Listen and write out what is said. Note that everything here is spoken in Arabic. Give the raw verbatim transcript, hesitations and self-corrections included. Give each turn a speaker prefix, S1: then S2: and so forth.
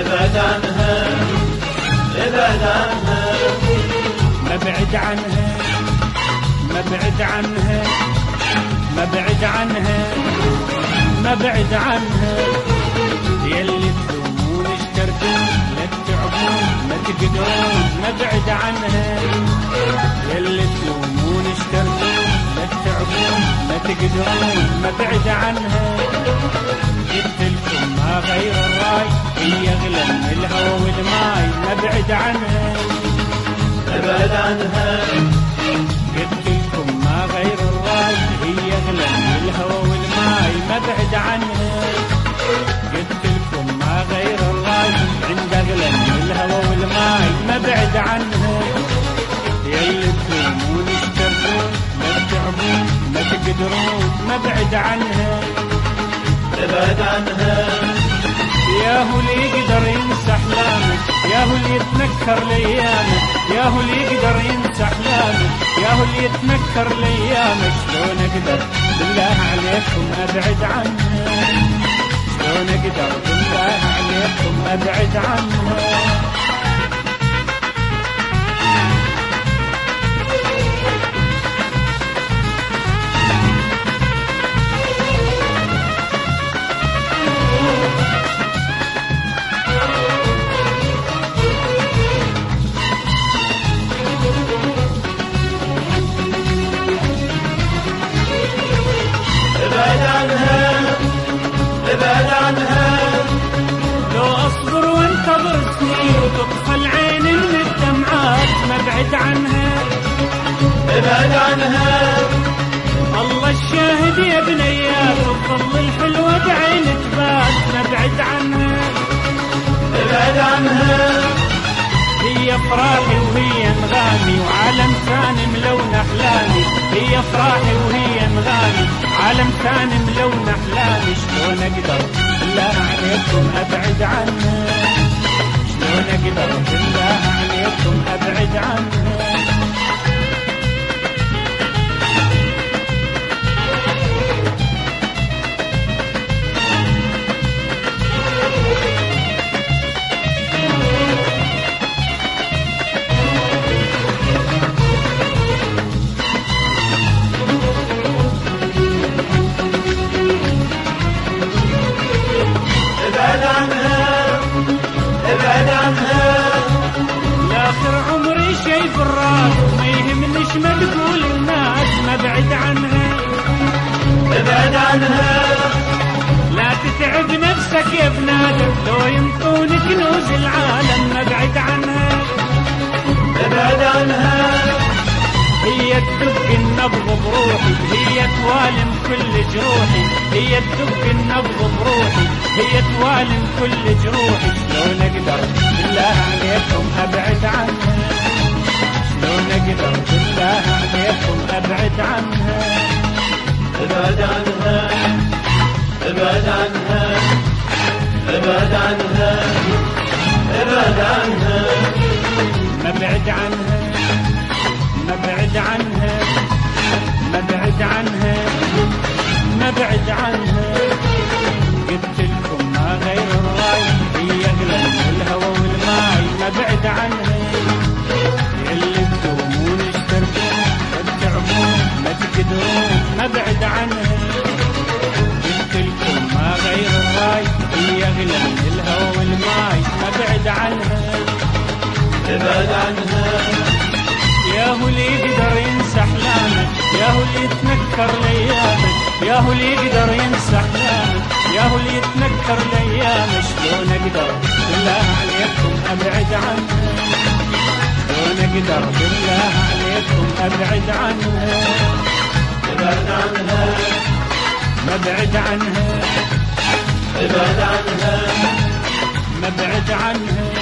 S1: ابعد عنها ابعد عنها
S2: مبعد عنها مبعد عنها مبعد عنها مبعد عنها يلي تلومون اشتركون لا تتعبون ما تقدرون مبعد عنها يلي تلومون اشتركون لا تتعبون ما تقدرون مبعد عنها قلت لكم ما غير الراي هي اغلى من الهوى والماي مبعد عنها
S1: ابعد عنها
S2: قلت لكم ما غير الراي هي اغلى من الهوى والماي مبعد عنها قلت لكم ما غير الراي عند اغلى من الهوى والماي مبعد عنها يلي تلومون اشتركون لا تتعبون ما تقدرون مبعد عنها
S1: ابعد عنها
S2: ياهو اللي يقدر ينسى احلامك ياهو اللي يتنكر ليامك ياهو اللي يقدر ينسى احلامك ياهو اللي يتنكر ليامك شلون اقدر بالله عليكم ابعد عنها شلون اقدر بالله عليكم ابعد عنها
S1: ابعد عنها ابعد عنها
S2: لو اصبر وانتظر سنين وتطفى العين من الدمعات مبعد عنها
S1: ابعد عنها
S2: الله الشاهد يا بنيات الظل الحلوة بعين تبات مبعد عنها
S1: ابعد عنها
S2: هي افراحي وهي انغامي وعالم ثاني ملون احلامي هي افراحي وهي انغامي عالم ثاني ملون احلامي شلون اقدر بالله عليكم ابعد عنها شلون اقدر بالله عليكم ابعد عنها
S1: ابعد عنها ابعد عنها
S2: لاخر عمري شي بالراس ما يهمنيش ما تقول الناس مبعد عنها
S1: ابعد عنها
S2: لا تتعب نفسك يا بنادم لو ينطون كنوز العالم مبعد عنها
S1: ابعد عنها
S2: هي تدق النبض بروحي هي توالم كل جروحي هي تدق النبض بروحي هي توالم كل جروحي شلون اقدر بالله عليكم ابعد عنها شلون اقدر بالله عليكم ابعد عنها
S1: ابعد عنها ابعد عنها ابعد عنها ابعد عنها
S2: مبعد عنها مبعد عنها مبعد عنها مبعد عنها قلت لكم ما غير الراي هي اغلى من الهوى والماي مبعد عنها اللي تدومون اشتركون تتعبون ما تقدرون مبعد عنها قلت لكم ما غير الراي هي اغلى من الهوى والماي مبعد عنها
S1: ابعد عنها
S2: ياهو اللي يقدر ينسى احلامك ياهو اللي يتنكر ليامك ياهو اللي يقدر ينسى احلامك ياهو اللي يتنكر ليامك شلون اقدر بالله عليكم ابعد عنها شلون اقدر بالله عليكم ابعد عنها
S1: ابعد عنها
S2: مبعد عنها
S1: ابعد عنها
S2: مبعد عنها